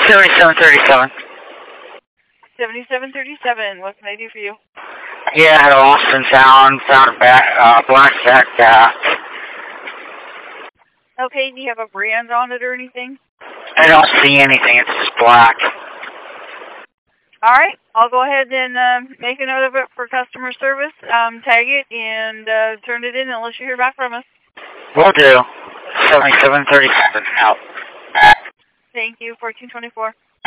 7737. 7737. What can I do for you? Yeah, I had a lost and found a black sack cat. Okay, do you have a brand on it or anything? I don't see anything. It's just black. All right, I'll go ahead and make a note of it for customer service, tag it, and turn it in unless you hear back from us. Will do. 7737 out. Thank you, 1424.